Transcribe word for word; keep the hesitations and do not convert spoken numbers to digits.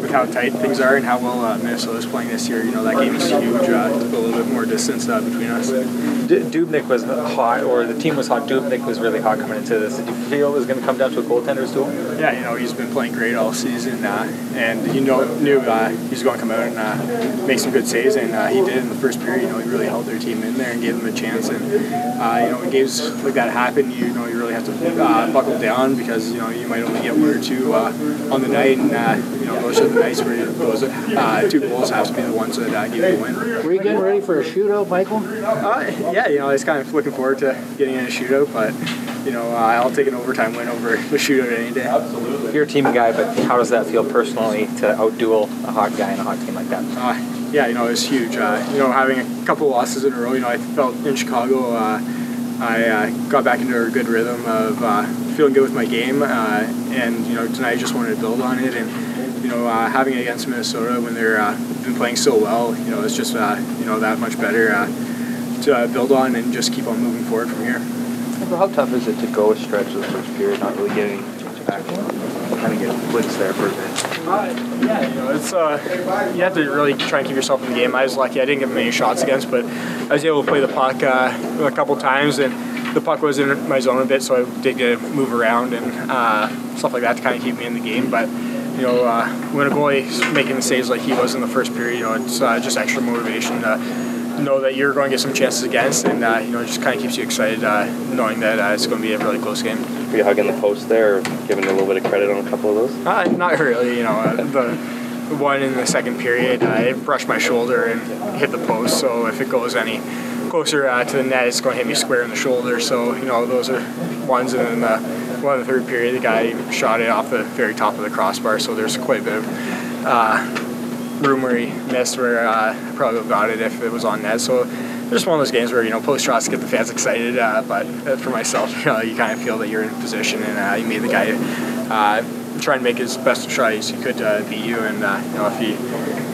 how tight things are and how well uh, Minnesota's playing this year, you know, that game is huge. Uh, to put a little bit more distance uh, between us. D- Dubnyk was hot, or the team was hot. Dubnyk was really hot coming into this. Did you feel it was going to come down to a goaltender's duel? Yeah, you know, he's been playing great all season, uh, and you know, knew uh, he was going to come out and uh, make some good saves, and uh, he did in the first period. You know, he really held their team in there and gave them a chance. And uh, you know, when games like that happen, you know, you really have to uh, buckle down because you know you might only get one or two uh, on the night, and uh, you know, those are the nights where those uh, two goals have to be the ones that uh, give you the win. Were you getting ready for a shootout, Michael? Uh, yeah, you know, I was kind of looking forward to getting in a shootout, but you know, uh, I'll take an overtime win over the shootout any day. Absolutely. You're a team guy, but how does that feel personally to outduel a hot guy in a hot team like that? Uh, yeah, you know, it's huge. Uh, you know, having a couple of losses in a row, you know, I felt in Chicago, uh, I uh, got back into a good rhythm of uh, feeling good with my game, uh, and you know, tonight I just wanted to build on it, and you know, uh, having it against Minnesota when they're uh, been playing so well, you know, it's just uh, you know that much better uh, to uh, build on and just keep on moving forward from here. How tough is it to go a stretch of the first period, not really getting much action, kind of get blitz there for a bit? Uh, yeah, you know, it's uh, you have to really try and keep yourself in the game. I was lucky; I didn't get many shots against, but I was able to play the puck uh, a couple times, and the puck was in my zone a bit, so I did get to move around and uh, stuff like that to kind of keep me in the game. But you know, uh, when a goalie's making the saves like he was in the first period, you know, it's uh, just extra motivation to know that you're going to get some chances against, and uh, you know, it just kind of keeps you excited uh, knowing that uh, it's going to be a really close game. Were you hugging the post there, or giving a little bit of credit on a couple of those? Uh, not really, you know. Uh, the one in the second period, I brushed my shoulder and hit the post, so if it goes any closer uh, to the net, it's going to hit me square in the shoulder. So you know, those are ones. And then the one in the third period, the guy shot it off the very top of the crossbar, so there's quite a bit of uh, room where he missed where uh, I probably would have got it if it was on net. So just one of those games where, you know, post shots get the fans excited, uh, but for myself, you know, you kind of feel that you're in position, and uh, you made the guy uh, try and make his best try as he could uh, beat you, and uh, you know, if he